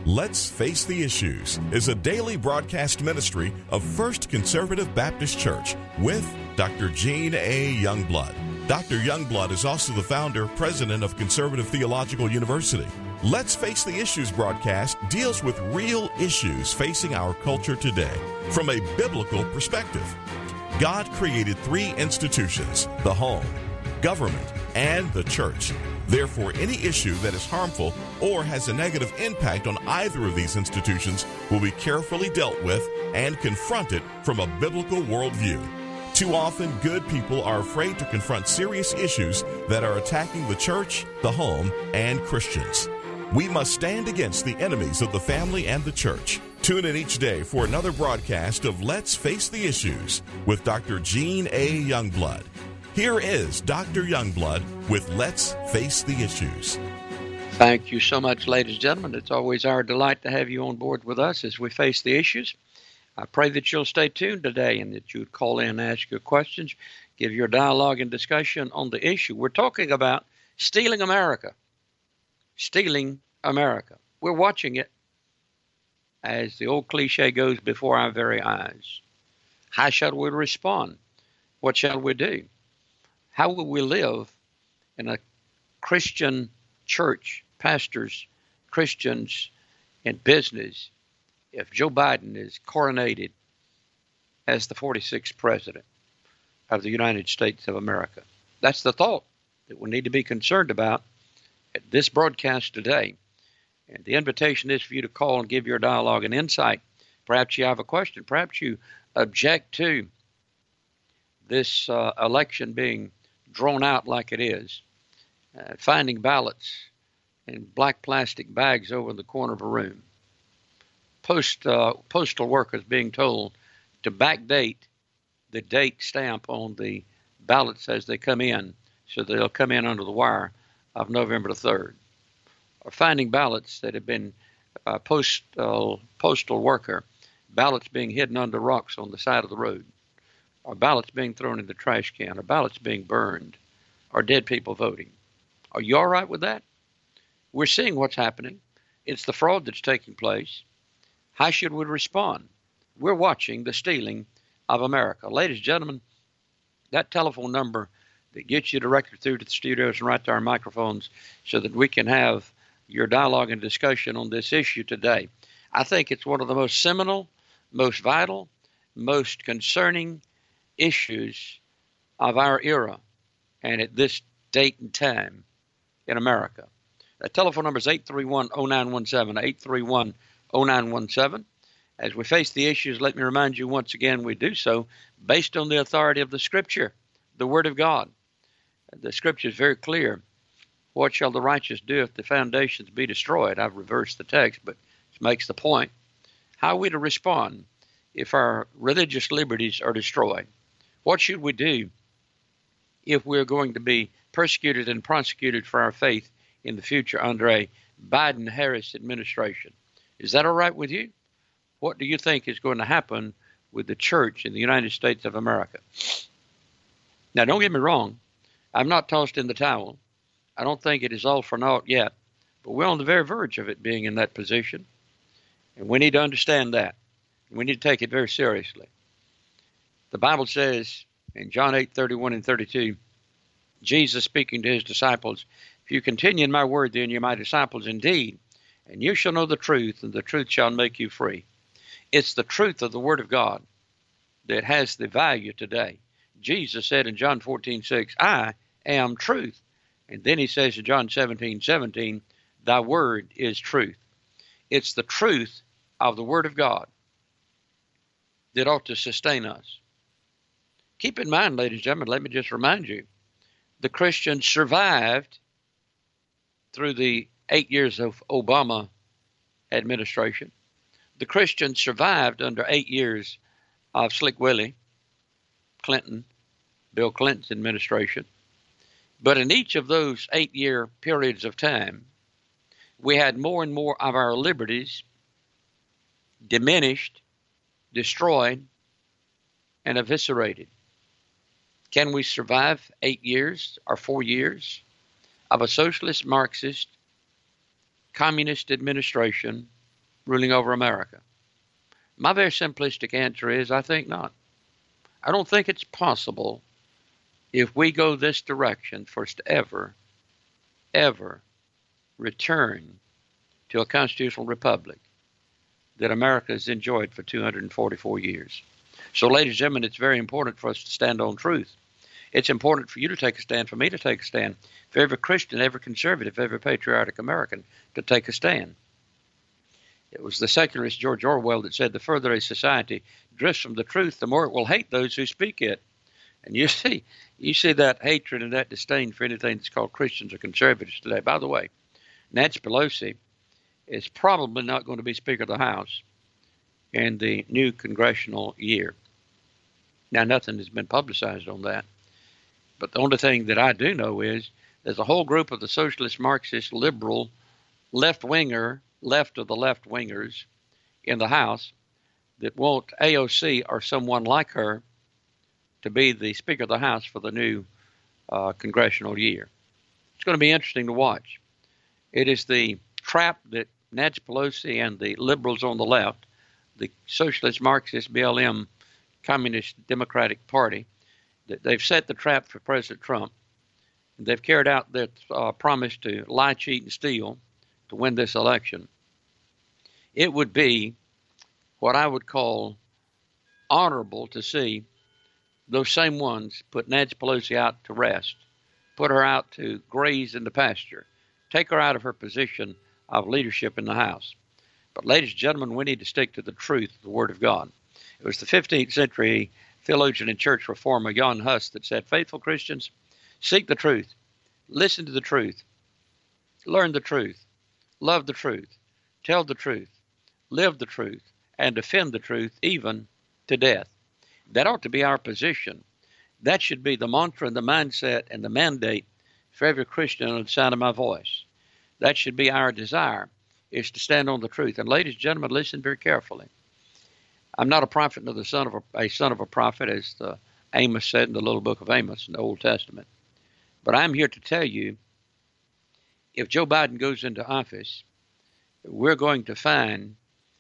Let's Face the Issues is a daily broadcast ministry of First Conservative Baptist Church with Dr. Gene A. Youngblood. Dr. Youngblood is also the founder, president of Conservative Theological University. Let's Face the Issues broadcast deals with real issues facing our culture today from a biblical perspective. God created three institutions: the home, government, and the church. Therefore, any issue that is harmful or has a negative impact on either of these institutions will be carefully dealt with and confronted from a biblical worldview. Too often, good people are afraid to confront serious issues that are attacking the church, the home, and Christians. We must stand against the enemies of the family and the church. Tune in each day for another broadcast of Let's Face the Issues with Dr. Gene A. Youngblood. Here is Dr. Youngblood with Let's Face the Issues. Thank you so much, ladies and gentlemen. It's always our delight to have you on board with us as we face the issues. I pray that you'll stay tuned today and that you would call in and ask your questions, give your dialogue and discussion on the issue. We're talking about stealing America. Stealing America. We're watching it, as the old cliche goes, before our very eyes. How shall we respond? What shall we do? How will we live in a Christian church, pastors, Christians in business, if Joe Biden is coronated as the 46th president of the United States of America? That's the thought that we need to be concerned about at this broadcast today. And the invitation is for you to call and give your dialogue and insight. Perhaps you have a question. Perhaps you object to this election being drawn out like it is, finding ballots in black plastic bags over in the corner of a room, postal workers being told to backdate the date stamp on the ballots as they come in, so they'll come in under the wire of November the 3rd, or finding ballots that have been postal worker, ballots being hidden under rocks on the side of the road, or ballots being thrown in the trash can, or ballots being burned, or dead people voting. Are you all right with that? We're seeing what's happening. It's the fraud that's taking place. How should we respond? We're watching the stealing of America. Ladies and gentlemen, that telephone number that gets you directly through to the studios and right to our microphones so that we can have your dialogue and discussion on this issue today. I think it's one of the most seminal, most vital, most concerning issues of our era and at this date and time in America. The telephone number is 831-0917, 831-0917. As we face the issues, let me remind you once again, we do so based on the authority of the Scripture, the Word of God. The Scripture is very clear. What shall the righteous do if the foundations be destroyed? I've reversed the text, but it makes the point. How are we to respond if our religious liberties are destroyed? What should we do if we're going to be persecuted and prosecuted for our faith in the future under a Biden-Harris administration? Is that all right with you? What do you think is going to happen with the church in the United States of America? Now, don't get me wrong. I'm not tossed in the towel. I don't think it is all for naught yet, but we're on the very verge of it being in that position, and we need to understand that. We need to take it very seriously. The Bible says in John 8:31 and 32, Jesus speaking to his disciples, "If you continue in my word, then you're my disciples indeed, and you shall know the truth, and the truth shall make you free." It's the truth of the Word of God that has the value today. Jesus said in John 14:6, "I am truth." And then he says in John 17:17, "Thy word is truth." It's the truth of the Word of God that ought to sustain us. Keep in mind, ladies and gentlemen, let me just remind you, the Christians survived through the 8 years of Obama administration. The Christians survived under 8 years of Slick Willie Clinton, Bill Clinton's administration. But in each of those 8-year periods of time, we had more and more of our liberties diminished, destroyed, and eviscerated. Can we survive 8 years or 4 years of a socialist, Marxist, communist administration ruling over America? My very simplistic answer is I think not. I don't think it's possible if we go this direction for us to ever return to a constitutional republic that America has enjoyed for 244 years. So, ladies and gentlemen, it's very important for us to stand on truth. It's important for you to take a stand, for me to take a stand, for every Christian, every conservative, every patriotic American to take a stand. It was the secularist George Orwell that said, the further a society drifts from the truth, the more it will hate those who speak it. And you see that hatred and that disdain for anything that's called Christians or conservatives today. By the way, Nancy Pelosi is probably not going to be Speaker of the House in the new congressional year. Now, nothing has been publicized on that. But the only thing that I do know is there's a whole group of the socialist, Marxist, liberal, left-winger, left of the left-wingers in the House that want AOC or someone like her to be the Speaker of the House for the new congressional year. It's going to be interesting to watch. It is the trap that Nancy Pelosi and the liberals on the left, the socialist, Marxist, BLM, Communist Democratic Party, that they've set the trap for President Trump. They've carried out their promise to lie, cheat, and steal to win this election. It would be what I would call honorable to see those same ones put Nancy Pelosi out to rest, put her out to graze in the pasture, take her out of her position of leadership in the House. But ladies and gentlemen, we need to stick to the truth of the Word of God. It was the 15th century theologian and church reformer Jan Hus that said, faithful Christians, seek the truth, listen to the truth, learn the truth, love the truth, tell the truth, live the truth, and defend the truth even to death. That ought to be our position. That should be the mantra and the mindset and the mandate for every Christian on the sound of my voice. That should be our desire, is to stand on the truth. And ladies and gentlemen, listen very carefully. I'm not a prophet nor the son of a prophet, as Amos said in the little book of Amos in the Old Testament. But I'm here to tell you, if Joe Biden goes into office, we're going to find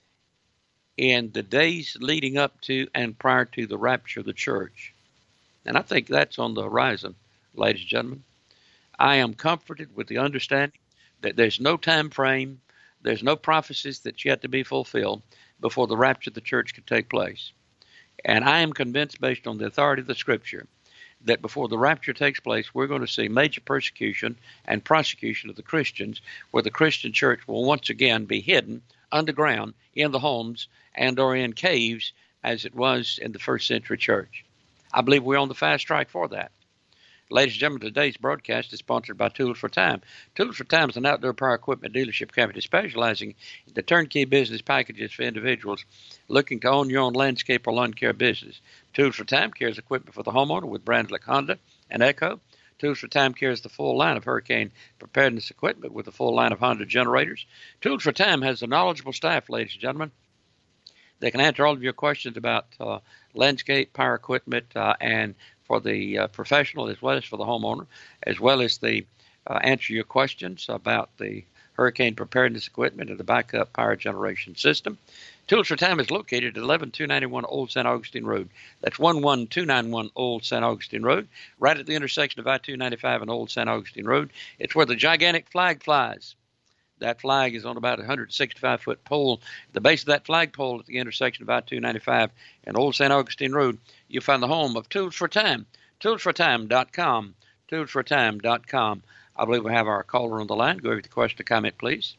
in the days leading up to and prior to the rapture of the church, and I think that's on the horizon, ladies and gentlemen, I am comforted with the understanding that there's no time frame, there's no prophecies that's yet to be fulfilled before the rapture of the church could take place. And I am convinced, based on the authority of the Scripture, that before the rapture takes place, we're going to see major persecution and prosecution of the Christians, where the Christian church will once again be hidden underground in the homes and or in caves as it was in the first century church. I believe we're on the fast track for that. Ladies and gentlemen, today's broadcast is sponsored by Tools for Time. Tools for Time is an outdoor power equipment dealership company specializing in the turnkey business packages for individuals looking to own your own landscape or lawn care business. Tools for Time carries equipment for the homeowner with brands like Honda and Echo. Tools for Time carries the full line of hurricane preparedness equipment with the full line of Honda generators. Tools for Time has a knowledgeable staff, ladies and gentlemen. They can answer all of your questions about landscape, power equipment, and for the professional as well as for the homeowner, as well as the answer your questions about the hurricane preparedness equipment and the backup power generation system. Tools for Time is located at 11291 Old St. Augustine Road. That's 11291 Old St. Augustine Road, right at the intersection of I-295 and Old St. Augustine Road. It's where the gigantic flag flies. That flag is on about a 165-foot pole. At the base of that flagpole at the intersection of I-295 and Old St. Augustine Road, you'll find the home of Tools for Time, toolsfortime.com, toolsfortime.com. I believe we have our caller on the line. Go over with the question or comment, please.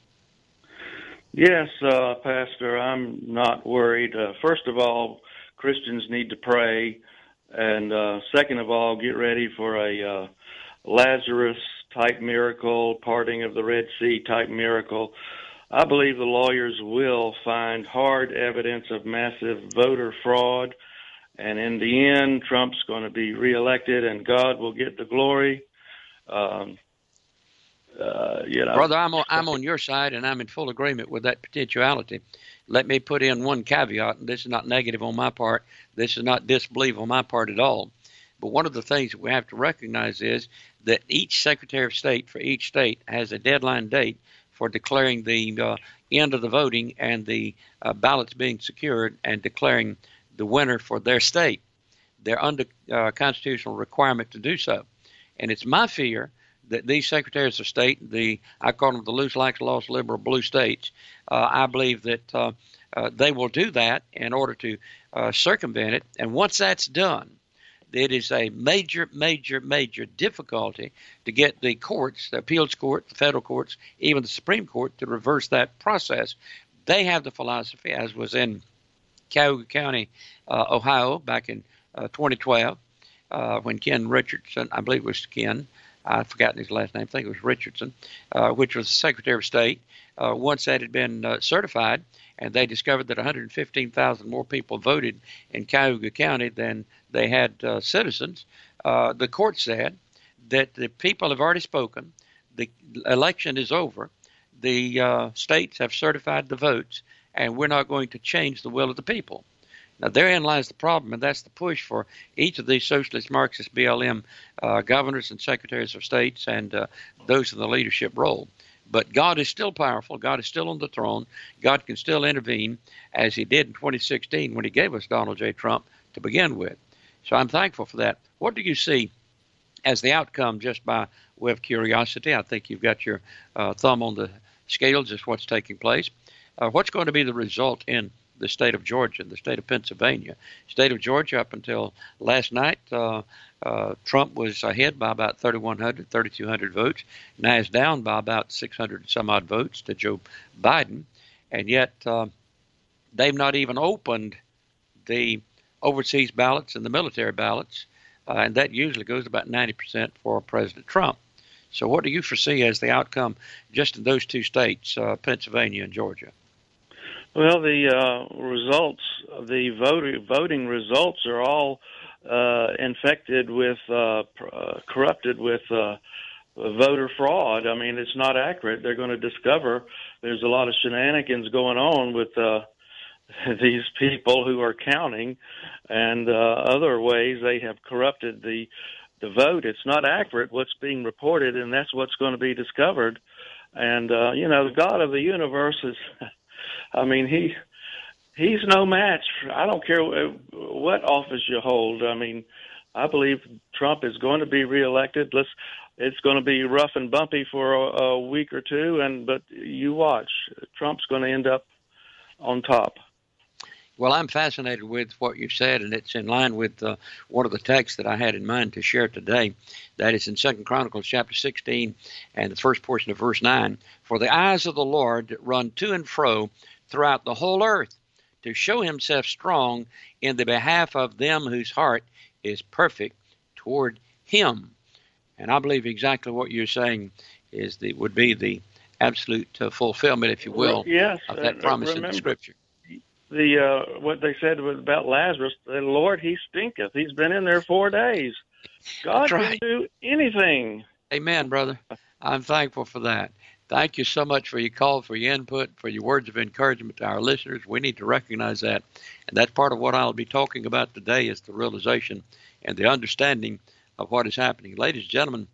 Yes, Pastor, I'm not worried. First of all, Christians need to pray. And second of all, get ready for a Lazarus-type miracle, parting of the Red Sea-type miracle. I believe the lawyers will find hard evidence of massive voter fraud. And in the end, Trump's going to be reelected and God will get the glory. Brother, I'm on your side, and I'm in full agreement with that potentiality. Let me put in one caveat, and this is not negative on my part. This is not disbelief on my part at all. But one of the things that we have to recognize is that each Secretary of State for each state has a deadline date for declaring the end of the voting and the ballots being secured and declaring the winner for their state. They're under constitutional requirement to do so. And it's my fear that these secretaries of state, I call them the loose, lax, lost, liberal blue states, I believe that they will do that in order to circumvent it. And once that's done, it is a major, major, major difficulty to get the courts, the appeals court, the federal courts, even the Supreme Court, to reverse that process. They have the philosophy, as was in Cuyahoga County, Ohio, back in 2012, when Ken Richardson, I believe it was Ken, I've forgotten his last name, I think it was Richardson, which was the Secretary of State. Once that had been certified, and they discovered that 115,000 more people voted in Cuyahoga County than they had citizens, the court said that the people have already spoken, the election is over, the states have certified the votes, and we're not going to change the will of the people. Now, therein lies the problem, and that's the push for each of these socialist, Marxist, BLM governors and secretaries of states and those in the leadership role. But God is still powerful. God is still on the throne. God can still intervene, as he did in 2016 when he gave us Donald J. Trump to begin with. So I'm thankful for that. What do you see as the outcome, just by way of curiosity? I think you've got your thumb on the scales as what's taking place. What's going to be the result in the state of Georgia, the state of Pennsylvania? State of Georgia, up until last night, Trump was ahead by about 3,100, 3,200 votes. Now he's down by about 600 some odd votes to Joe Biden. And yet they've not even opened the overseas ballots and the military ballots. And that usually goes about 90% for President Trump. So what do you foresee as the outcome just in those two states, Pennsylvania and Georgia? Well, the results, the voting results are all infected with, corrupted with voter fraud. I mean, it's not accurate. They're going to discover there's a lot of shenanigans going on with these people who are counting, and other ways they have corrupted the vote. It's not accurate what's being reported, and that's what's going to be discovered. And the God of the universe is, I mean, he's no match. I don't care what office you hold. I mean, I believe Trump is going to be reelected. It's going to be rough and bumpy for a week or two, but you watch. Trump's going to end up on top. Well, I'm fascinated with what you said, and it's in line with one of the texts that I had in mind to share today. That is in 2 Chronicles chapter 16 and the first portion of verse 9. For the eyes of the Lord run to and fro throughout the whole earth to show himself strong in the behalf of them whose heart is perfect toward him. And I believe exactly what you're saying would be the absolute fulfillment, if you will, yes, of that promise in the Scripture. What they said about Lazarus, the Lord, he stinketh. He's been in there 4 days. God can do anything. Amen, brother. I'm thankful for that. Thank you so much for your call, for your input, for your words of encouragement to our listeners. We need to recognize that. And that's part of what I'll be talking about today, is the realization and the understanding of what is happening. Ladies and gentlemen,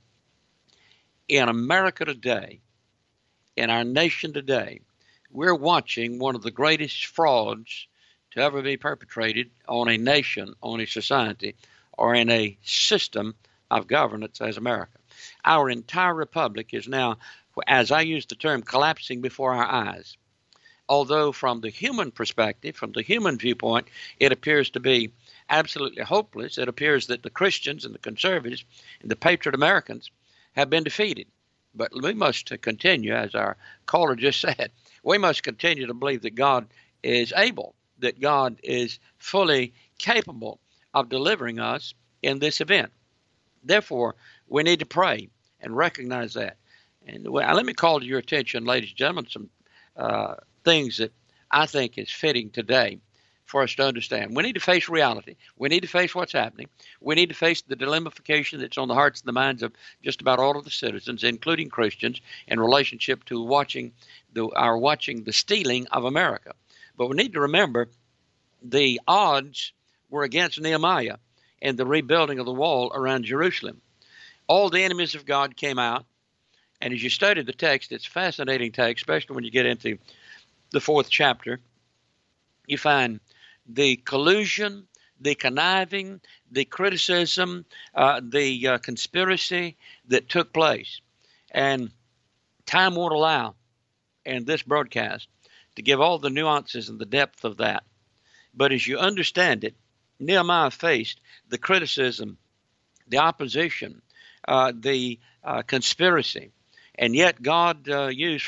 in America today, in our nation today, we're watching one of the greatest frauds to ever be perpetrated on a nation, on a society, or in a system of governance as America. Our entire republic is now, as I use the term, collapsing before our eyes. Although from the human perspective, from the human viewpoint, it appears to be absolutely hopeless. It appears that the Christians and the conservatives and the patriot Americans have been defeated. But we must continue, as our caller just said, we must continue to believe that God is able, that God is fully capable of delivering us in this event. Therefore, we need to pray and recognize that. And let me call to your attention, ladies and gentlemen, some things that I think is fitting today for us to understand. We need to face reality. We need to face what's happening. We need to face the dilemmification that's on the hearts and the minds of just about all of the citizens, including Christians, in relationship to watching the stealing of America. But we need to remember the odds were against Nehemiah and the rebuilding of the wall around Jerusalem. All the enemies of God came out, and as you study the text, it's a fascinating text, especially when you get into the 4th chapter, you find the collusion, the conniving, the criticism, the conspiracy that took place. And time won't allow in this broadcast to give all the nuances and the depth of that. But as you understand it, Nehemiah faced the criticism, the opposition, the conspiracy, and yet God used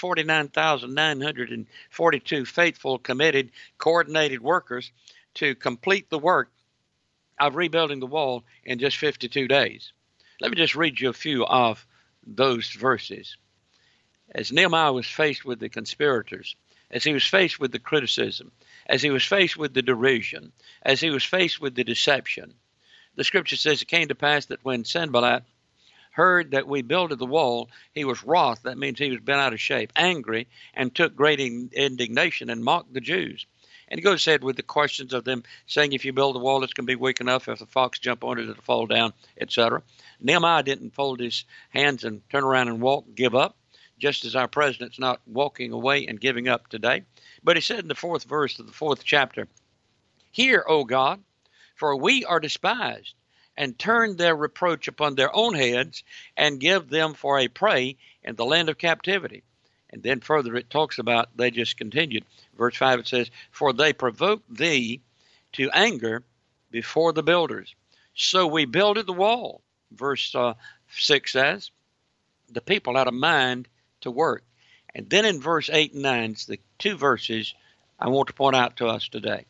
49,942 faithful, committed, coordinated workers to complete the work of rebuilding the wall in just 52 days. Let me just read you a few of those verses. As Nehemiah was faced with the conspirators, as he was faced with the criticism, as he was faced with the derision, as he was faced with the deception, the scripture says it came to pass that when Sanballat heard that we builded the wall, he was wroth. That means he was bent out of shape, angry, and took great indignation and mocked the Jews. And he goes ahead with the questions of them, saying, if you build the wall, it's going to be weak enough. If the fox jump on it, it'll fall down, etc. Nehemiah didn't fold his hands and turn around and walk, give up, just as our president's not walking away and giving up today. But he said in the 4th verse of the 4th chapter, hear, O God, for we are despised, and turn their reproach upon their own heads, and give them for a prey in the land of captivity. And then further it talks about, they just continued. Verse 5 it says, for they provoked thee to anger before the builders. So we builded the wall. Verse 6 says, the people had a mind to work. And then in verse 8 and 9, it's the 2 verses I want to point out to us today.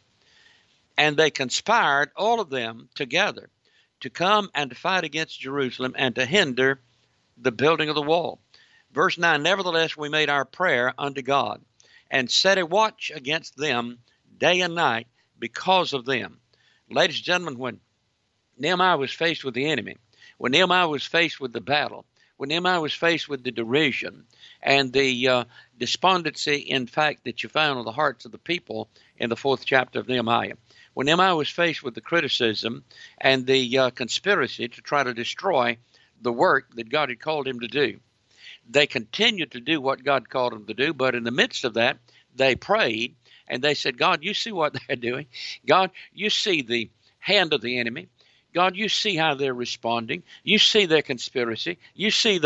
And they conspired, all of them together, to come and to fight against Jerusalem and to hinder the building of the wall. Verse 9, nevertheless we made our prayer unto God, and set a watch against them day and night because of them. Ladies and gentlemen, when Nehemiah was faced with the enemy, when Nehemiah was faced with the battle, when Nehemiah was faced with the derision and the despondency, in fact, that you found on the hearts of the people in the 4th chapter of Nehemiah, when Nehemiah was faced with the criticism and the conspiracy to try to destroy the work that God had called him to do, they continued to do what God called them to do, but in the midst of that, they prayed and they said, God, you see what they're doing. God, you see the hand of the enemy. God, you see how they're responding. You see their conspiracy. You see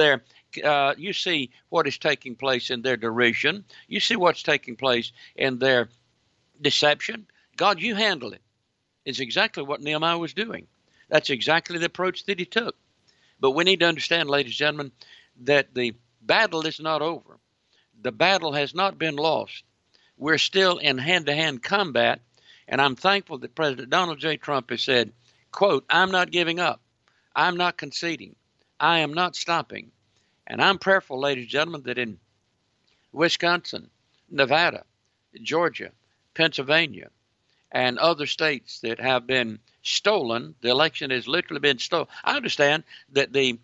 you see what is taking place in their derision. You see what's taking place in their deception. God, you handle it. It's exactly what Nehemiah was doing. That's exactly the approach that he took. But we need to understand, ladies and gentlemen, that the battle is not over. The battle has not been lost. We're still in hand-to-hand combat, and I'm thankful that President Donald J. Trump has said, quote, I'm not giving up. I'm not conceding. I am not stopping. And I'm prayerful, ladies and gentlemen, that in Wisconsin, Nevada, Georgia, Pennsylvania, and other states that have been stolen, the election has literally been stolen. I understand that the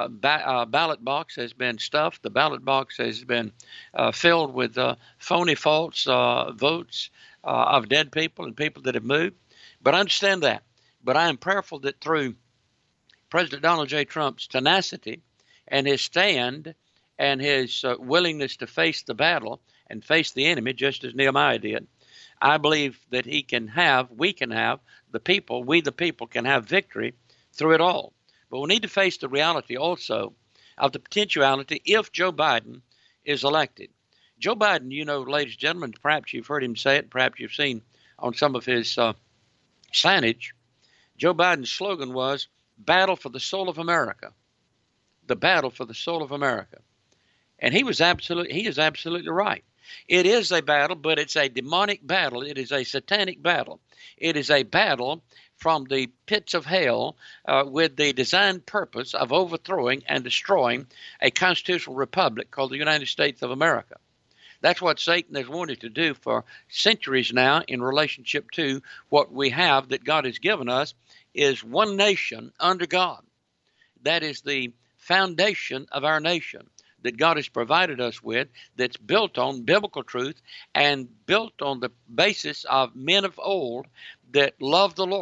ballot box has been stuffed. The ballot box has been filled with phony, false votes of dead people and people that have moved. But I understand that. But I am prayerful that through President Donald J. Trump's tenacity and his stand and his willingness to face the battle and face the enemy, just as Nehemiah did, I believe that we can have, we the people can have victory through it all. But we need to face the reality also of the potentiality if Joe Biden is elected. Joe Biden, you know, ladies and gentlemen, perhaps you've heard him say it, perhaps you've seen on some of his signage. Joe Biden's slogan was, battle for the soul of America. The battle for the soul of America. And he is absolutely right. It is a battle, but it's a demonic battle. It is a satanic battle. It is a battle from the pits of hell with the designed purpose of overthrowing and destroying a constitutional republic called the United States of America. That's what Satan has wanted to do for centuries now in relationship to what we have that God has given us is one nation under God. That is the foundation of our nation that God has provided us with, that's built on biblical truth and built on the basis of men of old that love the Lord,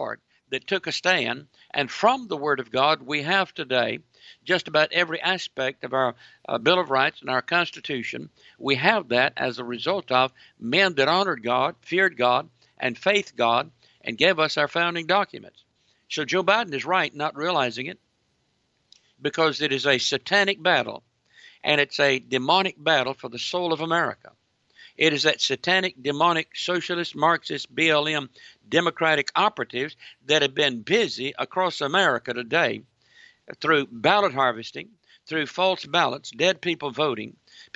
that took a stand, and from the Word of God we have today just about every aspect of our Bill of Rights and our Constitution. We have that as a result of men that honored God, feared God, and faithed God, and gave us our founding documents. So Joe Biden is right not realizing it, because it is a satanic battle, and it's a demonic battle for the soul of America. It is that satanic, demonic, socialist, Marxist, BLM, Democratic operatives that have been busy across America today through ballot harvesting, through false ballots, dead people voting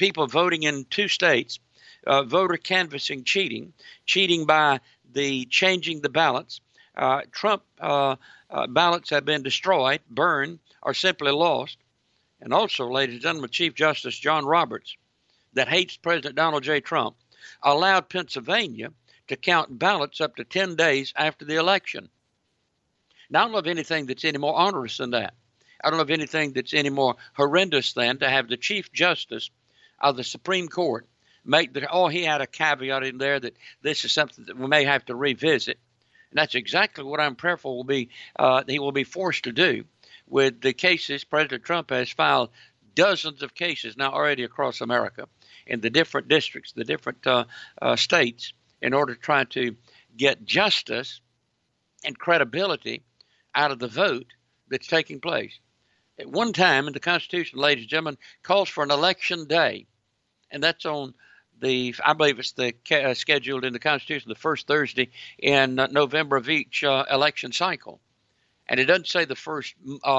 in 2 states, voter canvassing, cheating by the changing the ballots. Trump ballots have been destroyed, burned, or simply lost. And also, ladies and gentlemen, Chief Justice John Roberts, that hates President Donald J. Trump, allowed Pennsylvania to count ballots up to 10 days after the election. Now, I don't know of anything that's any more onerous than that. I don't know of anything that's any more horrendous than to have the Chief Justice of the Supreme Court make that, he had a caveat in there that this is something that we may have to revisit. And that's exactly what I'm prayerful will be, he will be forced to do with the cases. President Trump has filed dozens of cases now already across America in the different districts, the different states, in order to try to get justice and credibility out of the vote that's taking place. At one time in the Constitution, ladies and gentlemen, calls for an election day, and that's on I believe it's scheduled in the Constitution the first Thursday in November of each election cycle. And it doesn't say the first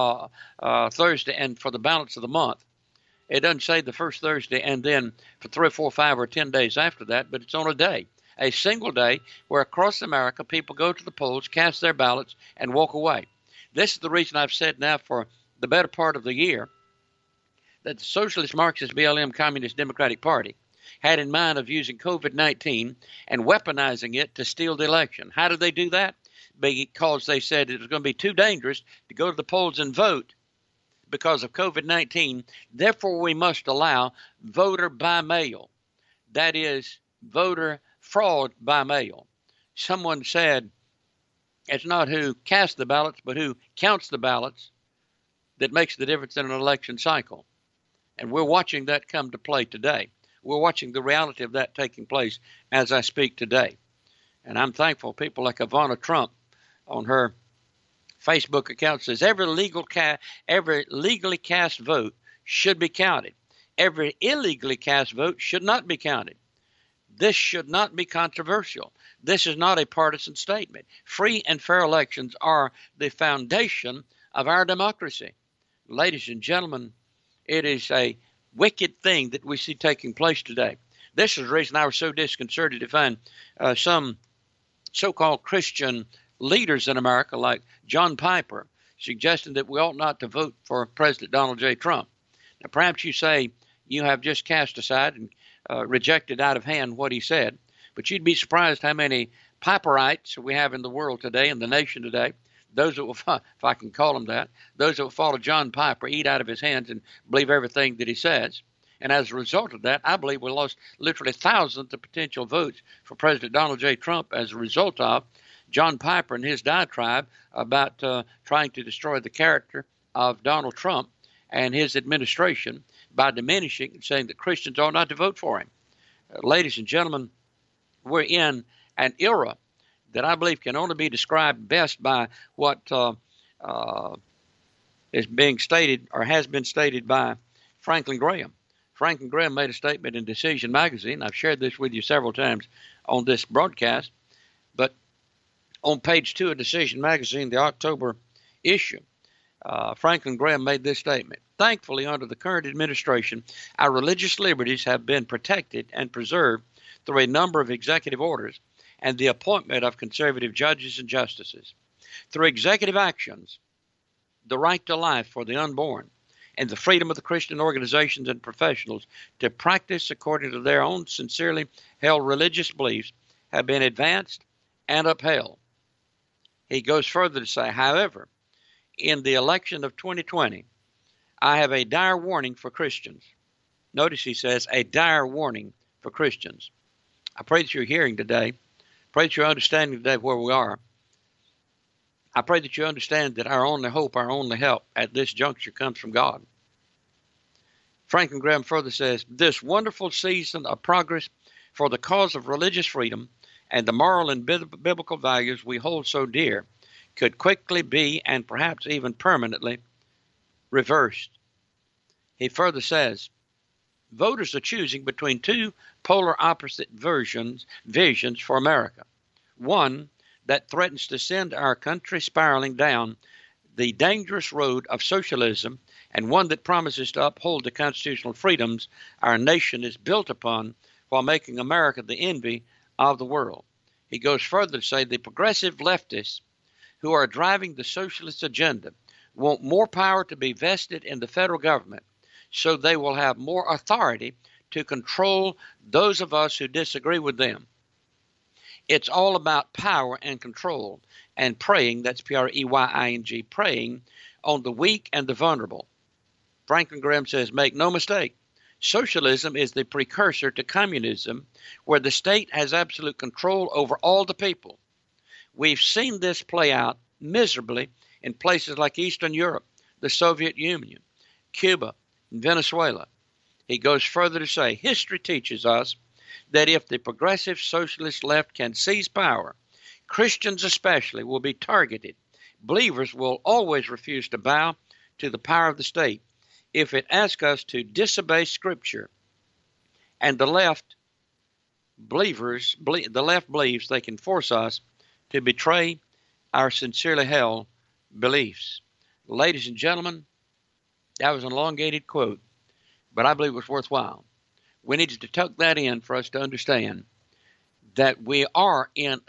Thursday and for the balance of the month. It doesn't say the first Thursday and then for 3 or 4, 5, or 10 days after that, but it's on a day, a single day where across America people go to the polls, cast their ballots, and walk away. This is the reason I've said now for the better part of the year that the Socialist, Marxist, BLM, Communist, Democratic Party had in mind of using COVID-19 and weaponizing it to steal the election. How did they do that? Because they said it was going to be too dangerous to go to the polls and vote because of COVID-19. Therefore, we must allow voter by mail. That is, voter fraud by mail. Someone said it's not who casts the ballots, but who counts the ballots that makes the difference in an election cycle. And we're watching that come to play today. We're watching the reality of that taking place as I speak today. And I'm thankful people like Ivana Trump on her Facebook account says every legally cast vote should be counted. Every illegally cast vote should not be counted. This should not be controversial. This is not a partisan statement. Free and fair elections are the foundation of our democracy. Ladies and gentlemen, it is a wicked thing that we see taking place today. This is the reason I was so disconcerted to find some so-called Christian leaders in America like John Piper suggesting that we ought not to vote for President Donald J. Trump. Now, perhaps you say you have just cast aside and rejected out of hand what he said, but you'd be surprised how many Piperites we have in the world today, in the nation today. Those that will, if I can call them that, those that will follow John Piper, eat out of his hands and believe everything that he says. And as a result of that, I believe we lost literally thousands of potential votes for President Donald J. Trump as a result of John Piper and his diatribe about trying to destroy the character of Donald Trump and his administration by diminishing and saying that Christians ought not to vote for him. Ladies and gentlemen, we're in an era that I believe can only be described best by what is being stated or has been stated by Franklin Graham. Franklin Graham made a statement in Decision Magazine. I've shared this with you several times on this broadcast, but on page 2 of Decision Magazine, the October issue, Franklin Graham made this statement. Thankfully, under the current administration, our religious liberties have been protected and preserved through a number of executive orders and the appointment of conservative judges and justices. Through executive actions, the right to life for the unborn, and the freedom of the Christian organizations and professionals to practice according to their own sincerely held religious beliefs have been advanced and upheld. He goes further to say, however, in the election of 2020, I have a dire warning for Christians. Notice he says, a dire warning for Christians. I pray that you're hearing today. Pray that you're understanding today where we are. I pray that you understand that our only hope, our only help at this juncture comes from God. Franklin Graham further says, this wonderful season of progress for the cause of religious freedom and the moral and biblical values we hold so dear could quickly be, and perhaps even permanently, reversed. He further says, voters are choosing between two polar opposite visions for America. One that threatens to send our country spiraling down the dangerous road of socialism, and one that promises to uphold the constitutional freedoms our nation is built upon while making America the envy of the world. He goes further to say the progressive leftists who are driving the socialist agenda want more power to be vested in the federal government so they will have more authority to control those of us who disagree with them. It's all about power and control and preying, that's P-R-E-Y-I-N-G, preying on the weak and the vulnerable. Franklin Graham says, make no mistake, socialism is the precursor to communism, where the state has absolute control over all the people. We've seen this play out miserably in places like Eastern Europe, the Soviet Union, Cuba, and Venezuela. He goes further to say, history teaches us that if the progressive socialist left can seize power, Christians especially will be targeted. Believers will always refuse to bow to the power of the state if it asks us to disobey Scripture. And the left believes they can force us to betray our sincerely held beliefs. Ladies and gentlemen, that was an elongated quote, but I believe it was worthwhile. We needed to tuck that in for us to understand that we are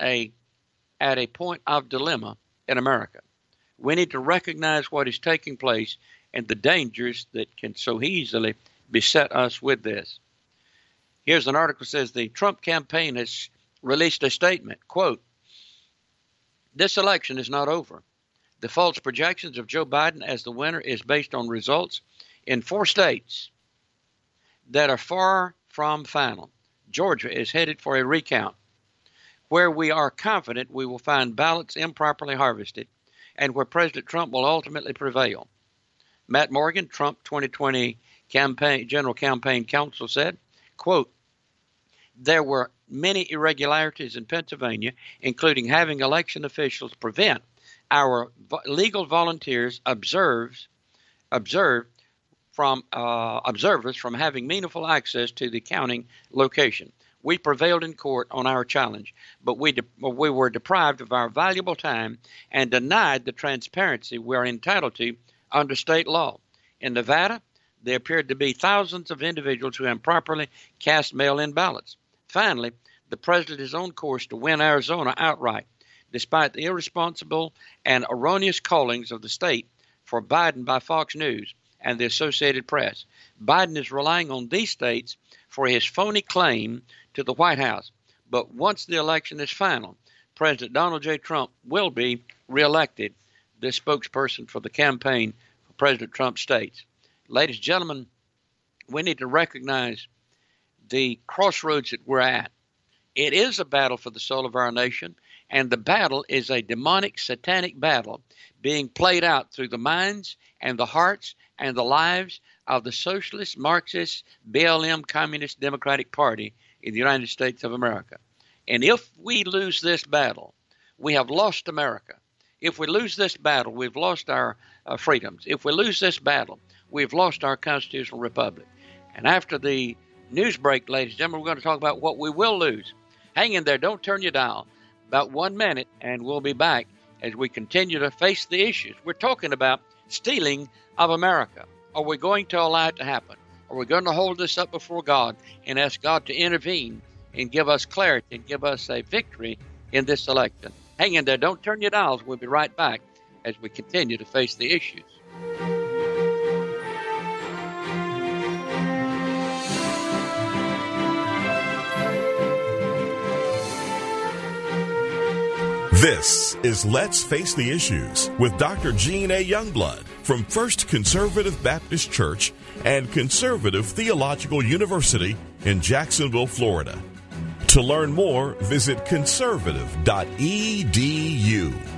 at a point of dilemma in America. We need to recognize what is taking place and the dangers that can so easily beset us with this. Here's an article that says the Trump campaign has released a statement, quote, this election is not over. The false projections of Joe Biden as the winner is based on results in 4 states that are far from final. Georgia is headed for a recount, where we are confident we will find ballots improperly harvested and where President Trump will ultimately prevail. Matt Morgan, Trump 2020 General Campaign Counsel, said, quote, there were many irregularities in Pennsylvania, including having election officials prevent our legal volunteers observers from having meaningful access to the counting location. We prevailed in court on our challenge, but we were deprived of our valuable time and denied the transparency we are entitled to under state law. In Nevada, there appeared to be thousands of individuals who improperly cast mail-in ballots. Finally, the president is on course to win Arizona outright, despite the irresponsible and erroneous callings of the state for Biden by Fox News and the Associated Press. Biden is relying on these states for his phony claim to the White House. But once the election is final, President Donald J. Trump will be reelected, the spokesperson for the campaign for President Trump states. Ladies and gentlemen, we need to recognize the crossroads that we're at. It is a battle for the soul of our nation, and the battle is a demonic, satanic battle being played out through the minds and the hearts and the lives of the socialist, Marxist, BLM, Communist Democratic Party in the United States of America. And if we lose this battle, we have lost America. If we lose this battle, we've lost our freedoms. If we lose this battle, we've lost our constitutional republic. And after the news break, ladies and gentlemen, we're going to talk about what we will lose. Hang in there. Don't turn your dial. About 1 minute, and we'll be back as we continue to face the issues. We're talking about stealing of America. Are we going to allow it to happen? Are we going to hold this up before God and ask God to intervene and give us clarity and give us a victory in this election? Hang in there. Don't turn your dials. We'll be right back as we continue to face the issues. This is Let's Face the Issues with Dr. Gene A. Youngblood from First Conservative Baptist Church and Conservative Theological University in Jacksonville, Florida. To learn more, visit conservative.edu.